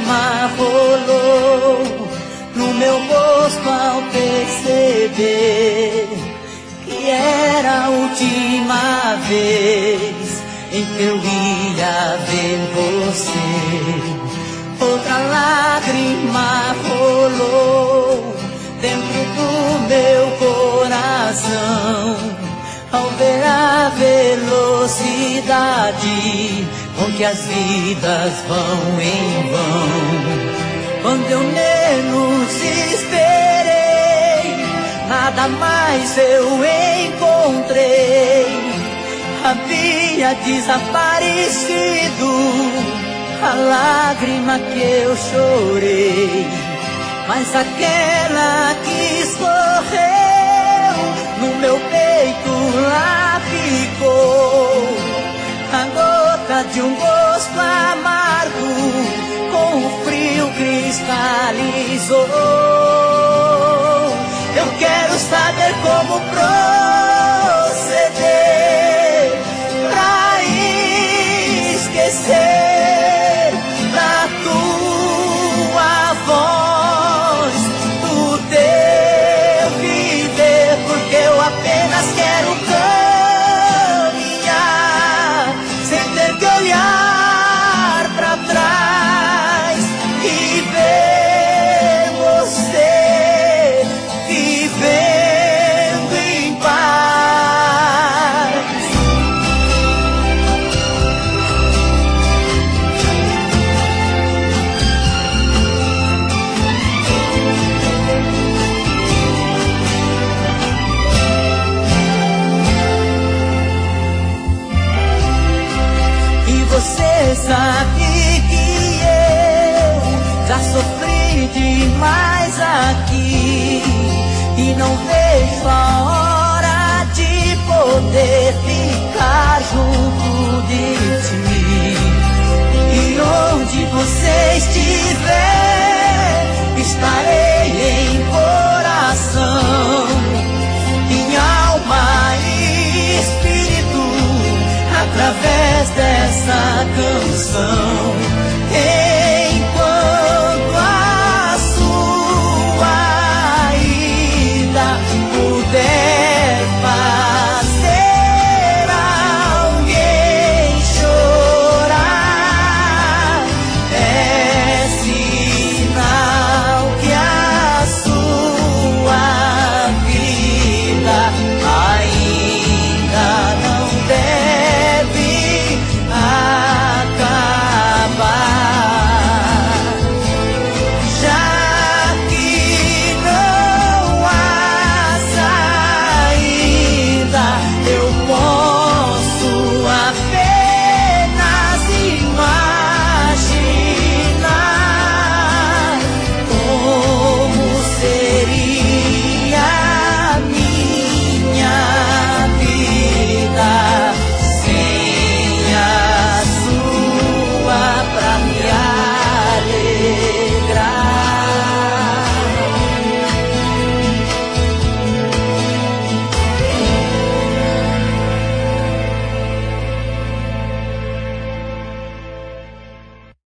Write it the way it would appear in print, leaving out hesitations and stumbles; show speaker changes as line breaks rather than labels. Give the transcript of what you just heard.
lágrima rolou no meu rosto ao perceber que era a última vez em que eu ia ver você. Outra lágrima rolou dentro do meu coração ao ver a velocidade com que as vidas vão em vão. Quando eu menos esperei, nada mais eu encontrei. Havia desaparecido a lágrima que eu chorei, mas aquela que escorreu no meu peito lá ficou. A gota de um gosto amargo com o frio cristalizou. Eu quero saber como proceder pra esquecer da tua voz, do teu viver, porque eu apenas quero caminhar sem ter que olhar pra trás e ver você vivendo em paz. Você sabe que eu já sofri demais aqui e não vejo a hora de poder ficar junto de ti. E onde você estiver, estarei em coração, em alma e espírito, através dessa canção.